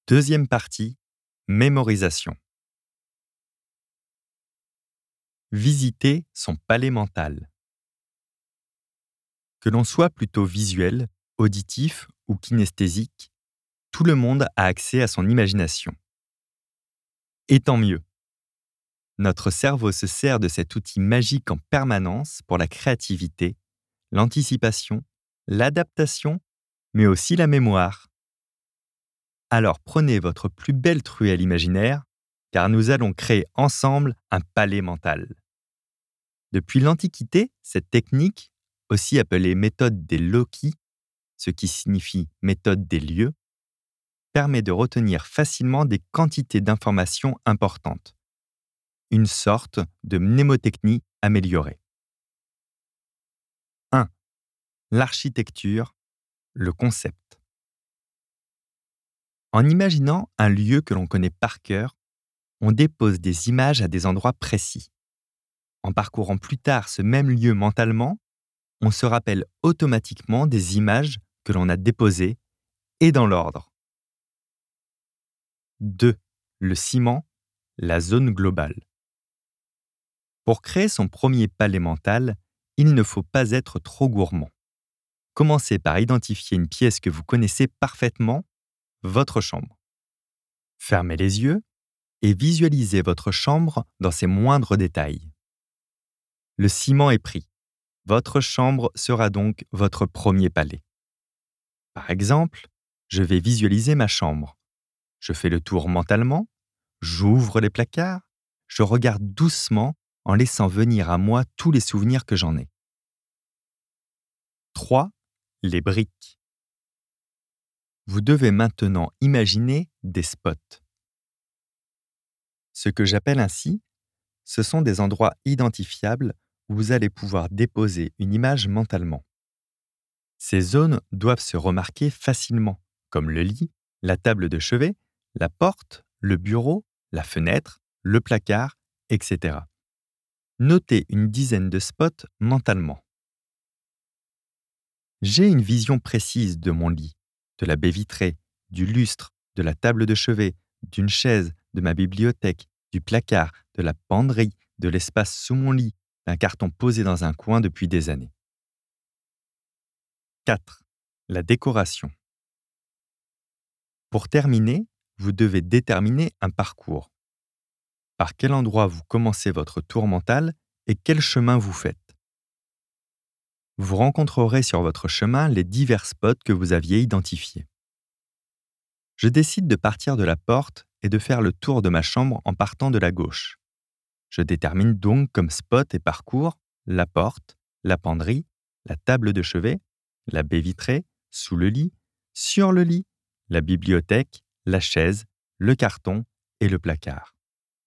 Deuxième partie, mémorisation. Visiter son palais mental. Que l'on soit plutôt visuel, auditif ou kinesthésique, tout le monde a accès à son imagination. Et tant mieux. Notre cerveau se sert de cet outil magique en permanence pour la créativité, l'anticipation, l'adaptation, mais aussi la mémoire. Alors prenez votre plus belle truelle imaginaire, car nous allons créer ensemble un palais mental. Depuis l'Antiquité, cette technique, aussi appelée méthode des loci, ce qui signifie méthode des lieux, permet de retenir facilement des quantités d'informations importantes. Une sorte de mnémotechnie améliorée. 1. L'architecture, le concept. En imaginant un lieu que l'on connaît par cœur, on dépose des images à des endroits précis. En parcourant plus tard ce même lieu mentalement, on se rappelle automatiquement des images que l'on a déposées et dans l'ordre. 2. Le ciment, la zone globale. Pour créer son premier palais mental, il ne faut pas être trop gourmand. Commencez par identifier une pièce que vous connaissez parfaitement, votre chambre. Fermez les yeux et visualisez votre chambre dans ses moindres détails. Le ciment est pris. Votre chambre sera donc votre premier palais. Par exemple, je vais visualiser ma chambre. Je fais le tour mentalement, j'ouvre les placards, je regarde doucement en laissant venir à moi tous les souvenirs que j'en ai. 3. Les briques. Vous devez maintenant imaginer des spots. Ce que j'appelle ainsi, ce sont des endroits identifiables où vous allez pouvoir déposer une image mentalement. Ces zones doivent se remarquer facilement, comme le lit, la table de chevet, la porte, le bureau, la fenêtre, le placard, etc. Notez une dizaine de spots mentalement. J'ai une vision précise de mon lit, de la baie vitrée, du lustre, de la table de chevet, d'une chaise, de ma bibliothèque, du placard, de la penderie, de l'espace sous mon lit, d'un carton posé dans un coin depuis des années. 4. La décoration. Pour terminer, vous devez déterminer un parcours. Par quel endroit vous commencez votre tour mental et quel chemin vous faites. Vous rencontrerez sur votre chemin les divers spots que vous aviez identifiés. Je décide de partir de la porte et de faire le tour de ma chambre en partant de la gauche. Je détermine donc comme spot et parcours la porte, la penderie, la table de chevet, la baie vitrée, sous le lit, sur le lit, la bibliothèque, la chaise, le carton et le placard.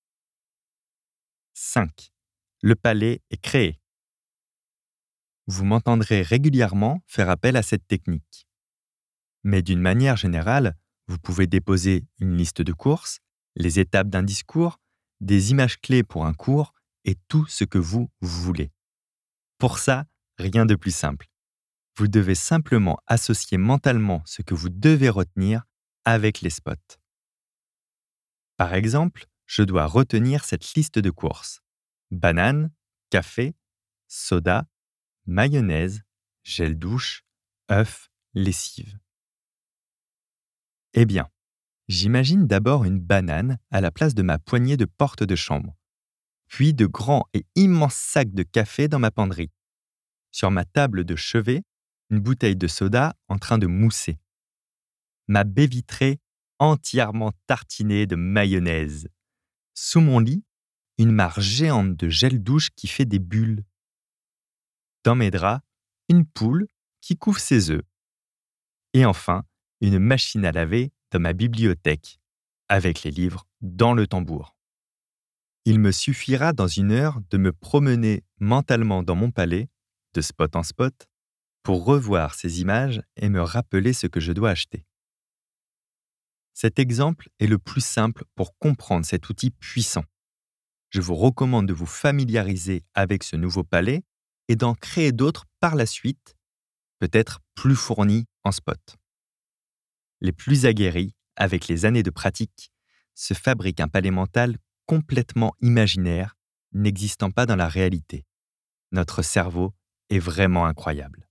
5. Le palais est créé. Vous m'entendrez régulièrement faire appel à cette technique. Mais d'une manière générale, vous pouvez déposer une liste de courses, les étapes d'un discours, des images clés pour un cours et tout ce que vous voulez. Pour ça, rien de plus simple. Vous devez simplement associer mentalement ce que vous devez retenir avec les spots. Par exemple, je dois retenir cette liste de courses. Banane, café, soda, mayonnaise, gel douche, œufs, lessive. Eh bien, j'imagine d'abord une banane à la place de ma poignée de porte de chambre, puis de grands et immenses sacs de café dans ma penderie. Sur ma table de chevet, une bouteille de soda en train de mousser. Ma baie vitrée entièrement tartinée de mayonnaise. Sous mon lit, une mare géante de gel douche qui fait des bulles. Dans mes draps, une poule qui couve ses œufs. Et enfin, une machine à laver dans ma bibliothèque, avec les livres dans le tambour. Il me suffira dans 1 heure de me promener mentalement dans mon palais, de spot en spot, pour revoir ces images et me rappeler ce que je dois acheter. Cet exemple est le plus simple pour comprendre cet outil puissant. Je vous recommande de vous familiariser avec ce nouveau palais et d'en créer d'autres par la suite, peut-être plus fournis en spot. Les plus aguerris avec les années de pratique, se fabrique un palais mental complètement imaginaire, n'existant pas dans la réalité. Notre cerveau est vraiment incroyable.